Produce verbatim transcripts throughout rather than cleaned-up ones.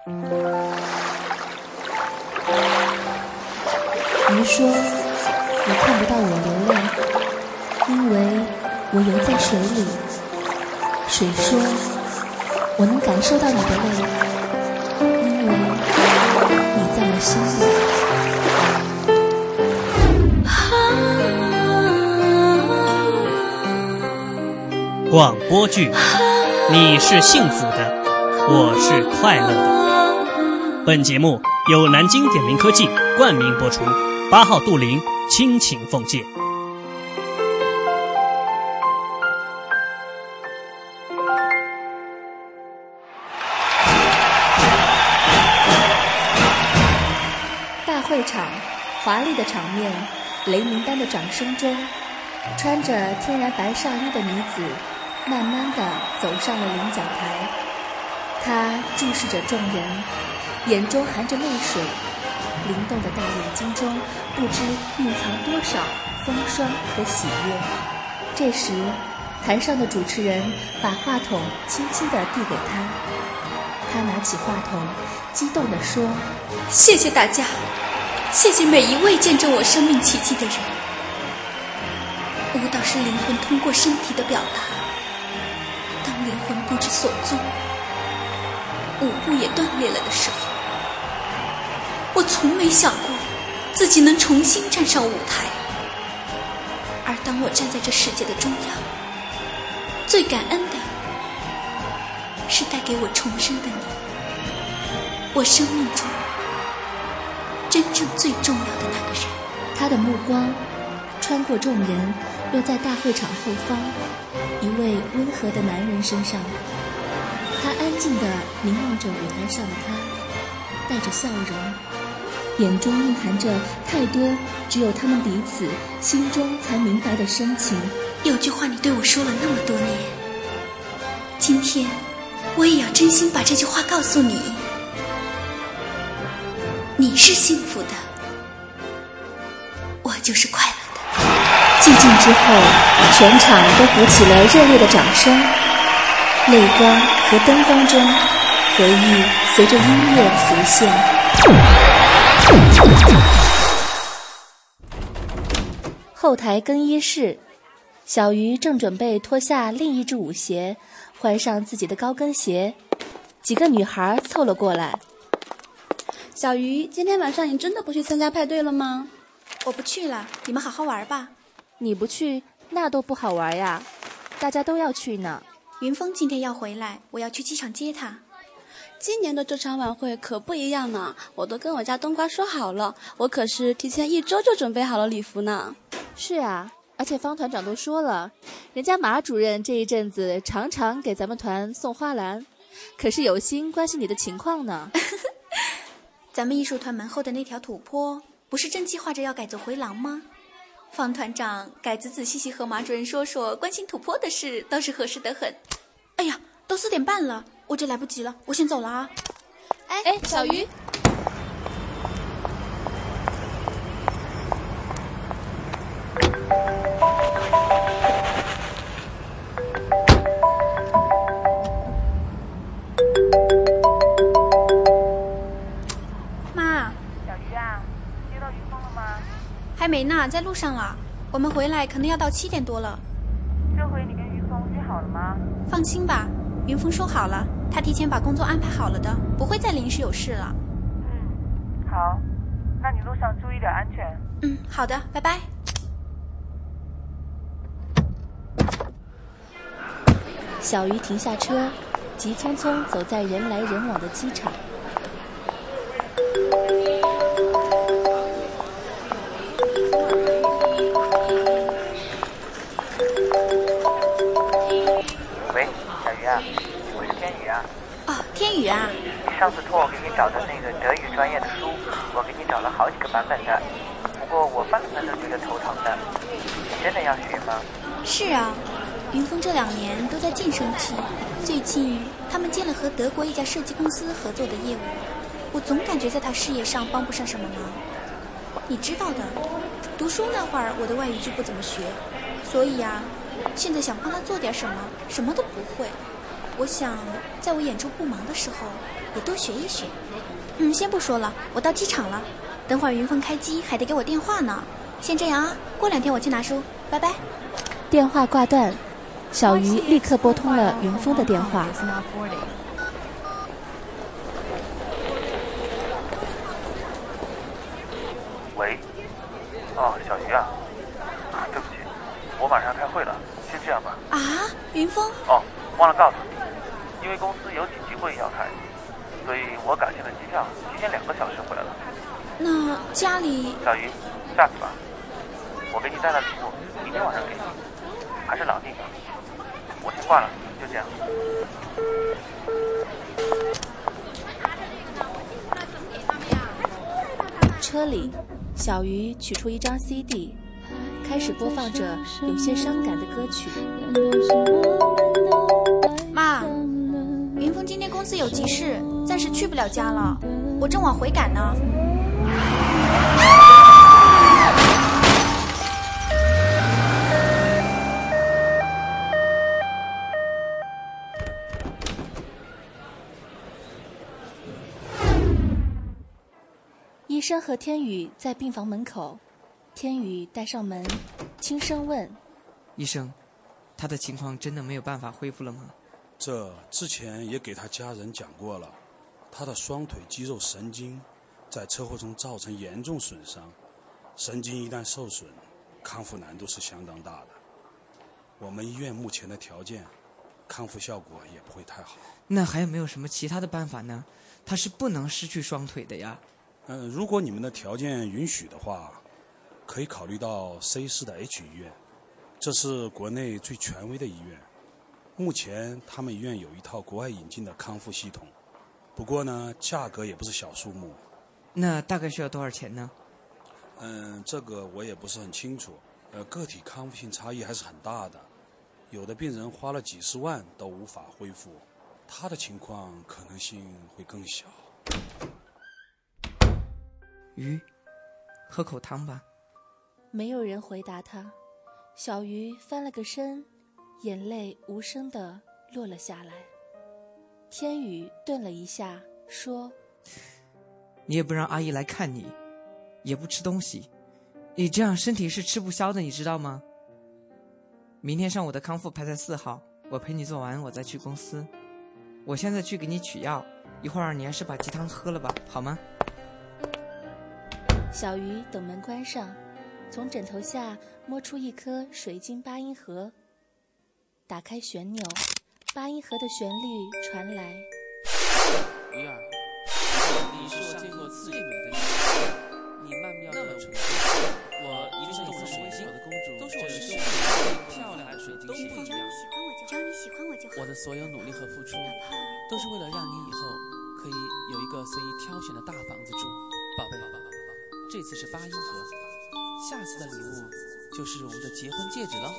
鱼说你看不到我流泪，因为我游在水里。水说我能感受到你的泪，因为你在我心里。广播剧你是幸福的，我是快乐的。本节目由南京点名科技冠名播出，八号杜林倾情奉献。 大会场，华丽的场面，雷鸣般的掌声中，穿着天然白上衣的女子慢慢地走上了领奖台。她注视着众人，眼中含着泪水，灵动的大眼睛中不知蕴藏多少风霜和喜悦。这时台上的主持人把话筒轻轻地递给她，她拿起话筒激动地说： 谢谢大家，谢谢每一位见证我生命奇迹的人。舞蹈是灵魂通过身体的表达，当灵魂不知所踪，舞步也断裂了的时候，我从没想过自己能重新站上舞台。而当我站在这世界的中央，最感恩的是带给我重生的你，我生命中真正最重要的那个人。 他的目光穿过众人，落在大会场后方一位温和的男人身上。他安静地凝望着舞台上的他，带着笑容，眼中蕴含着太多只有他们彼此心中才明白的深情。 有句话你对我说了那么多年，今天我也要真心把这句话告诉你，你是幸福的，我就是快乐的。 寂静之后，全场都鼓起了热烈的掌声，泪光和灯光中，回忆随着音乐浮现。后台更衣室，小鱼正准备脱下另一只舞鞋，换上自己的高跟鞋，几个女孩凑了过来。 小鱼，今天晚上你真的不去参加派对了吗？ 我不去了，你们好好玩吧。 你不去，那都不好玩呀，大家都要去呢。 云峰今天要回来，我要去机场接他。 今年的这场晚会可不一样呢，我都跟我家冬瓜说好了，我可是提前一周就准备好了礼服呢。 是啊，而且方团长都说了，人家马主任这一阵子常常给咱们团送花篮，可是有心关心你的情况呢。 咱们艺术团门后的那条土坡，不是正计划着要改走回廊吗？方团长该仔仔细细和马主任说说关心土坡的事，倒是合适得很。哎呀，都四点半了，我这来不及了，我先走了啊。哎哎，小鱼， 妈。 小鱼啊，接到云峰了吗？ 还没呢，在路上了。我们回来可能要到七点多了。 这回你跟云峰约好了吗？ 放心吧，云峰说好了，他提前把工作安排好了的，不会再临时有事了。 嗯，好，那你路上注意点安全。 嗯，好的，拜拜。 小鱼停下车，急匆匆走在人来人往的机场。 喂，小鱼啊，我是天宇啊。 哦，天宇啊。 你上次托我给你找的那个德语专业的书，我给你找了好几个版本的，不过我翻翻都觉得头疼的。你真的要学吗？ 是啊，云峰这两年都在晋升期，最近他们建了和德国一家设计公司合作的业务，我总感觉在他事业上帮不上什么忙。你知道的，读书那会儿我的外语就不怎么学，所以啊，现在想帮他做点什么，什么都不会。 我想在我演出不忙的时候也多学一学。嗯，先不说了，我到机场了，等会儿云峰开机还得给我电话呢。先这样啊，过两天我去拿书，拜拜。 电话挂断，小鱼立刻拨通了云峰的电话。 喂，哦，小鱼啊，对不起，我马上开会了，先这样吧。 啊，云峰？ 哦，忘了告诉你，因为公司有紧急会议要开，所以我改签了机票，提前两个小时回来了。 那家里…… 小鱼，下次吧，我给你带了礼物，明天晚上给你，还是老地方。我先挂了，就这样。 车里，小鱼取出一张 C D， 开始播放着有些伤感的歌曲。 妈，云峰今天公司有急事，暂时去不了家了，我正往回赶呢。 医生和天宇在病房门口，天宇带上门，轻声问： 医生，他的情况真的没有办法恢复了吗？ 这之前也给他家人讲过了，他的双腿肌肉神经在车祸中造成严重损伤，神经一旦受损，康复难度是相当大的。我们医院目前的条件，康复效果也不会太好。 那还有没有什么其他的办法呢？他是不能失去双腿的呀。 嗯，如果你们的条件允许的话，可以考虑到 C 市的 H 医院，这是国内最权威的医院。目前他们医院有一套国外引进的康复系统，不过呢，价格也不是小数目。 那大概需要多少钱呢？ 嗯，这个我也不是很清楚。呃，个体康复性差异还是很大的，有的病人花了几十万都无法恢复，他的情况可能性会更小。 鱼，喝口汤吧。 没有人回答他，小鱼翻了个身，眼泪无声地落了下来。天宇顿了一下，说： 你也不让阿姨来看你，也不吃东西，你这样身体是吃不消的，你知道吗？明天上午的康复排在四号，我陪你做完我再去公司。我现在去给你取药，一会儿你还是把鸡汤喝了吧，好吗？ 小鱼等门关上，从枕头下摸出一颗水晶八音盒，打开旋钮，八音盒的旋律传来。 鱼儿，你是我见过最美的女人，你曼妙的纯洁，我一定是你的水晶，我的公主，都是我的生活漂亮的水晶鞋一样。 只要你喜欢我就好。 我的所有努力和付出，都是为了让你以后可以有一个随意挑选的大房子住，宝贝。这次是八音盒，下次的礼物就是我们的结婚戒指了。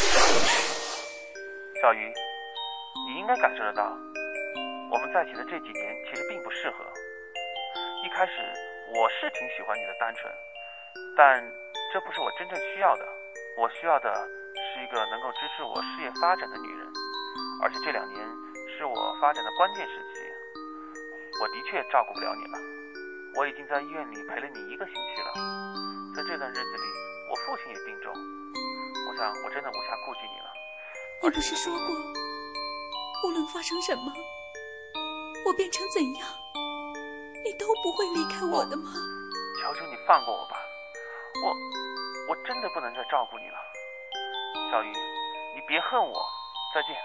小鱼，你应该感受得到，我们在一起的这几年其实并不适合。一开始我是挺喜欢你的单纯，但这不是我真正需要的。我需要的是一个能够支持我事业发展的女人，而且这两年是我发展的关键时期，我的确照顾不了你了。我已经在医院里陪了你一个星期了，在这段日子里，我父亲也病重，我想我真的无暇顾及你了。 你不是说过，无论发生什么，我变成怎样，你都不会离开我的吗？ 求求你放过我吧，我我真的不能再照顾你了。小鱼，你别恨我，再见。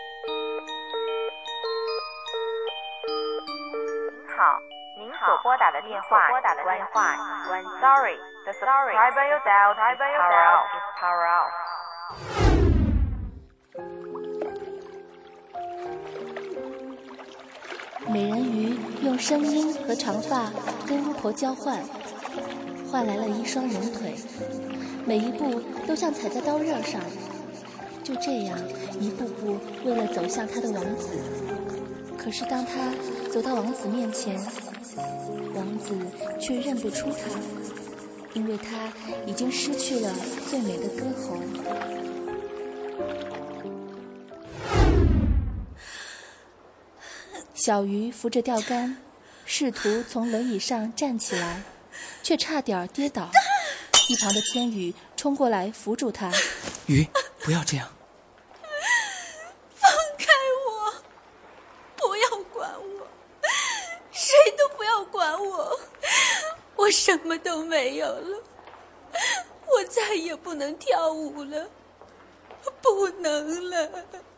好，您所拨打的电话拨打的电话 When sorry, the subscriber you dialed is power off. “美人鱼”用声音和长发跟巫婆交换，换来了一双龙腿，每一步都像踩在刀刃上。就这样，一步步为了走向他的王子。可是当他走到王子面前，王子却认不出他，因为他已经失去了最美的歌喉。 小鱼扶着钓竿，试图从轮椅上站起来，却差点跌倒。一旁的天宇冲过来扶住他。 鱼，不要这样。 放开我，不要管我，谁都不要管我，我什么都没有了，我再也不能跳舞了，不能了。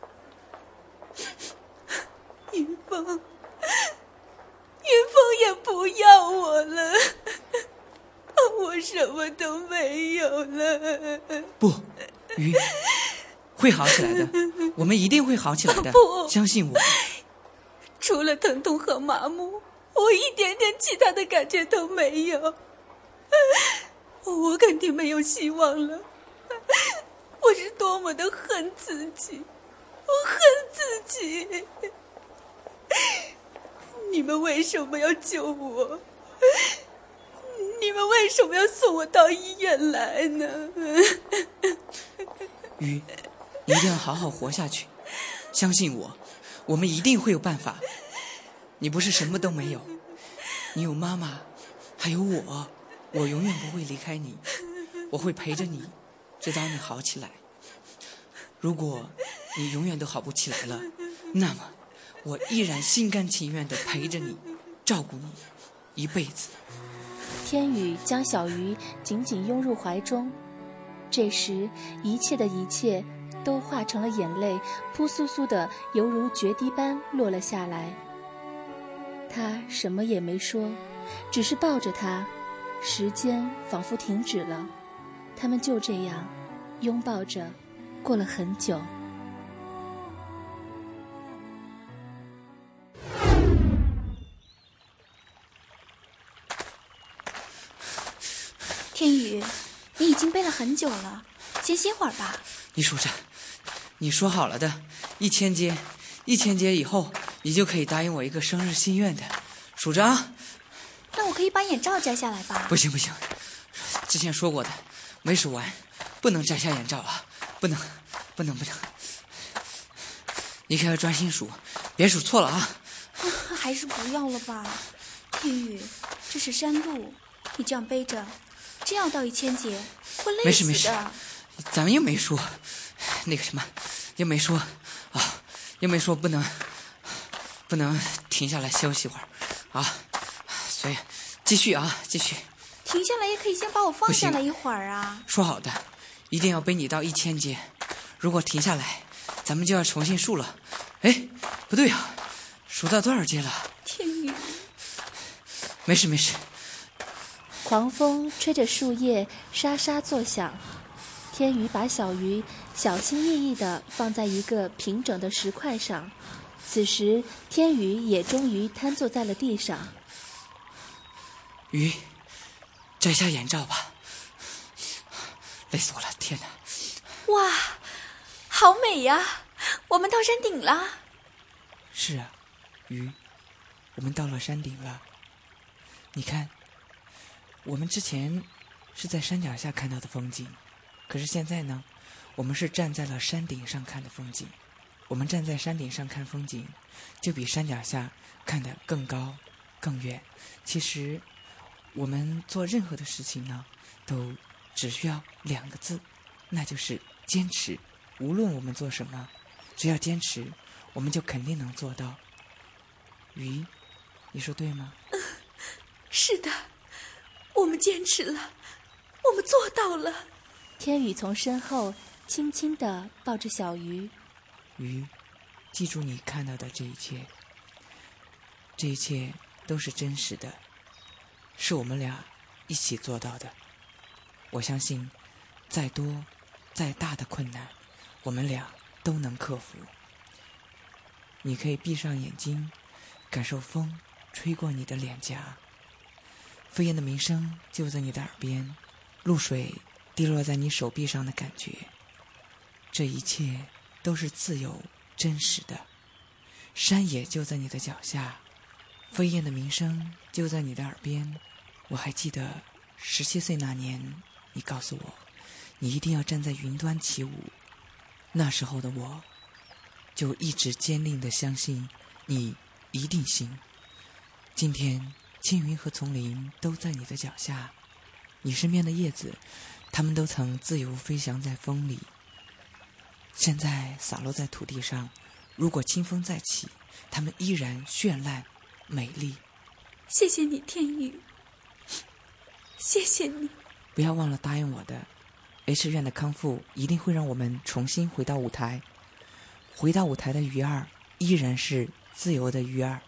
云峰，云峰也不要我了，我什么都没有了。 不，鱼，会好起来的，我们一定会好起来的， 不， 相信我。 除了疼痛和麻木，我一点点其他的感觉都没有，我肯定没有希望了。我是多么的恨自己，我恨自己。你们为什么要救我？你们为什么要送我到医院来呢？ 鱼，你一定要好好活下去，相信我，我们一定会有办法。你不是什么都没有，你有妈妈，还有我，我永远不会离开你，我会陪着你，直到你好起来。如果你永远都好不起来了，那么我依然心甘情愿地陪着你，照顾你一辈子。 天宇将小鱼紧紧拥入怀中，这时一切的一切都化成了眼泪，扑簌簌的犹如决堤般落了下来。他什么也没说，只是抱着他，时间仿佛停止了，他们就这样拥抱着过了很久。 天宇，你已经背了很久了，先歇会儿吧。 你数着，你说好了的，一千阶，一千阶以后，你就可以答应我一个生日心愿的，数着啊。 那我可以把眼罩摘下来吧？ 不行不行，之前说过的，没数完，不能摘下眼罩啊，不能，不能不能。你可要专心数，别数错了啊。 还是不要了吧，天宇，这是山路，你这样背着，真要到一千节，会累死的。 没事没事，咱们又没说那个什么，又没说啊，又没说不能不能停下来休息会儿啊，所以继续啊，继续。 停下来也可以先把我放下来一会儿啊。 说好的，一定要背你到一千节，如果停下来，咱们就要重新数了。哎，不对啊，数到多少节了？ 天宇， 没事没事。 狂风吹着树叶沙沙作响，天宇把小鱼小心翼翼地放在一个平整的石块上。此时天宇也终于瘫坐在了地上。 鱼，摘下眼罩吧，累死我了，天哪！ 哇，好美呀，我们到山顶了。 是啊，鱼，我们到了山顶了。你看，我们之前是在山脚下看到的风景，可是现在呢，我们是站在了山顶上看的风景。我们站在山顶上看风景，就比山脚下看得更高更远。其实我们做任何的事情呢，都只需要两个字，那就是坚持。无论我们做什么，只要坚持，我们就肯定能做到。鱼，你说对吗？ 呃、是的，我们坚持了，我们做到了。 天宇从身后轻轻地抱着小鱼。 鱼，记住你看到的这一切，这一切都是真实的，是我们俩一起做到的。我相信，再多再大的困难，我们俩都能克服。你可以闭上眼睛，感受风吹过你的脸颊，飞燕的鸣声就在你的耳边，露水滴落在你手臂上的感觉，这一切都是自由真实的。山野就在你的脚下，飞燕的鸣声就在你的耳边。我还记得十七岁那年，你告诉我你一定要站在云端起舞，那时候的我就一直坚定地相信你一定行。今天青云和丛林都在你的脚下，你身边的叶子，它们都曾自由飞翔在风里，现在洒落在土地上，如果清风再起，它们依然绚烂美丽。 谢谢你，天宇，谢谢你。 不要忘了答应我的， H 院的康复一定会让我们重新回到舞台，回到舞台的鱼儿依然是自由的鱼儿。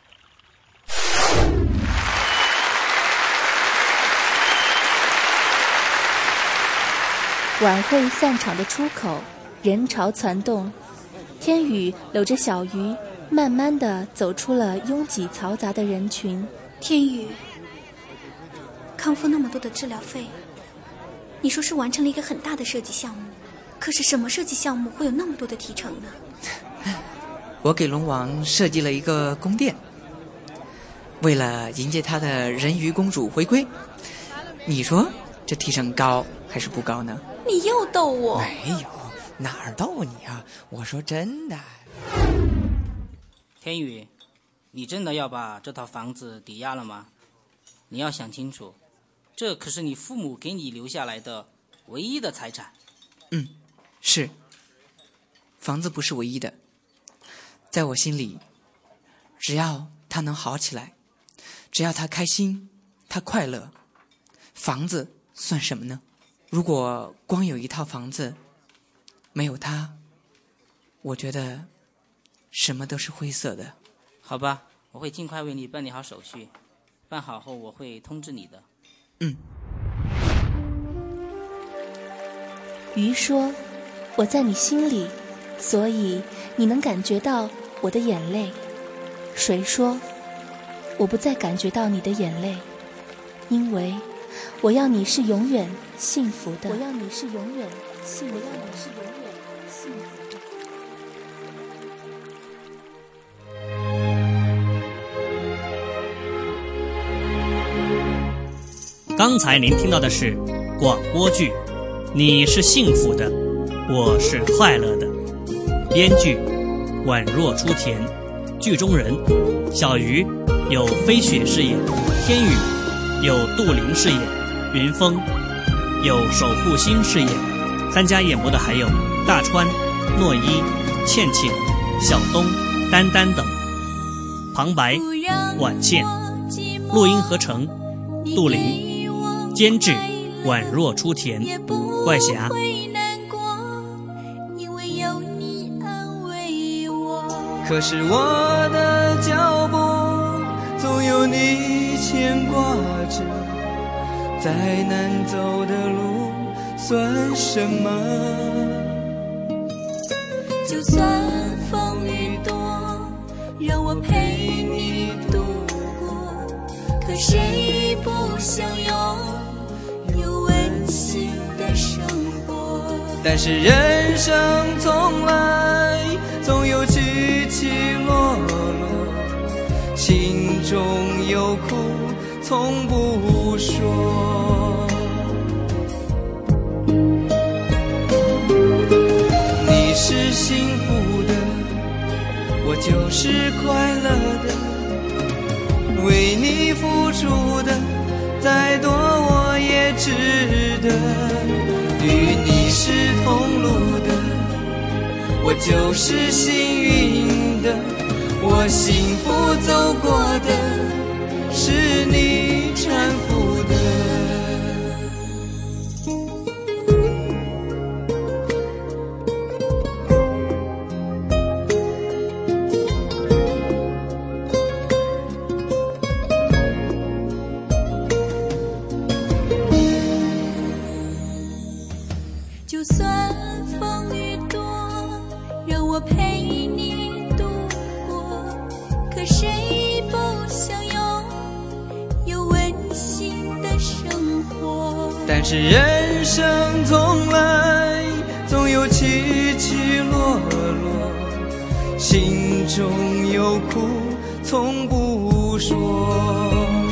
晚会散场的出口，人潮攒动，天宇搂着小鱼，慢慢地走出了拥挤嘈杂的人群。 天宇，康复那么多的治疗费，你说是完成了一个很大的设计项目，可是什么设计项目会有那么多的提成呢？ 我给龙王设计了一个宫殿，为了迎接他的人鱼公主回归。你说这提成高还是不高呢？ 你又逗我。 没有，哪儿逗你啊？我说真的。 天宇，你真的要把这套房子抵押了吗？你要想清楚，这可是你父母给你留下来的唯一的财产。 嗯，是。房子不是唯一的，在我心里，只要他能好起来，只要他开心，他快乐，房子算什么呢？如果光有一套房子，没有他，我觉得什么都是灰色的。 好吧，我会尽快为你办理好手续，办好后我会通知你的。 嗯。 鱼说，我在你心里，所以你能感觉到我的眼泪。水说，我不再感觉到你的眼泪，因为我要你是永远幸福的。我要你是永远幸福的。我要你是永远幸福的。 刚才您听到的是广播剧《你是幸福的，我是快乐的》，编剧宛若初田，剧中人小鱼有飞雪饰演，天宇有杜林饰演，云峰有守护星饰演，参加演播的还有大川、诺一、倩倩、小东、丹丹等。旁白婉倩，录音合成杜林，监制宛若初田，怪侠。 可是我的脚步总有你牵挂着，再难走的路算什么？ 就算风雨多，让我陪你度过，可谁不想有有温馨的生活？ 但是人生从来总有起起落落，情中有苦从不说。你是幸福的，我就是快乐的，为你付出的再多我也值得，与你是同路的，我就是幸运的，我幸福走过的是你搀扶的。 就算风雨多，让我陪你度过，可谁不想有有温馨的生活？ 但是人生从来总有起起落落，心中有苦从不说。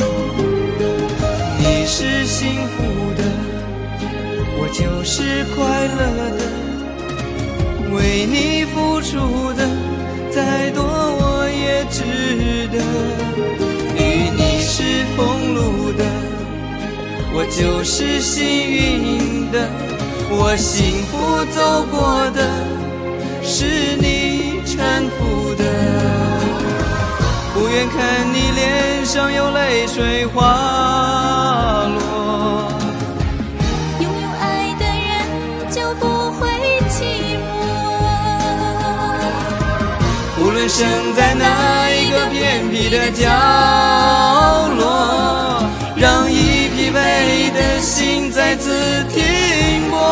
你是幸福的，我就是快乐的，为你付出的再多我也也值得。与你是同路的，我就是幸运的。我幸福走过的，是你搀扶的。不愿看你脸上有泪水滑落。 拥有爱的人就不会寂寞。 无论生在哪一个偏僻的角落，让已疲惫的心再次停泊。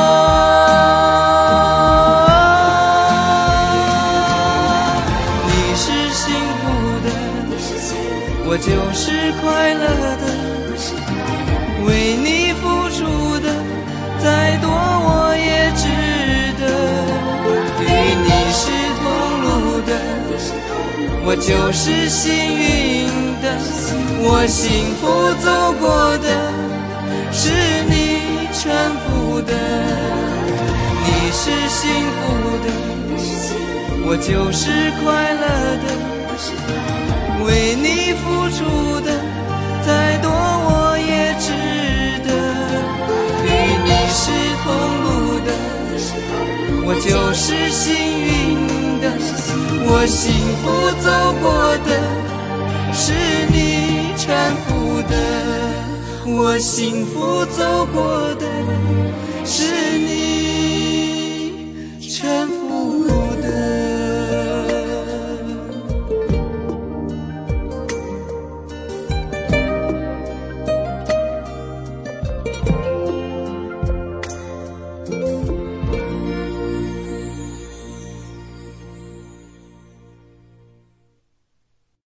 你是幸福的，我就是快乐的。为你付出的再多我也值得。与你是同路的，我就是幸运的。我幸福走过的，是你搀扶的。你是幸福的，我就是快乐的。为你付出的再多我也值得。与你是同路的，我就是幸运的。我幸福走过的，是你搀扶的。我幸福走过的，是你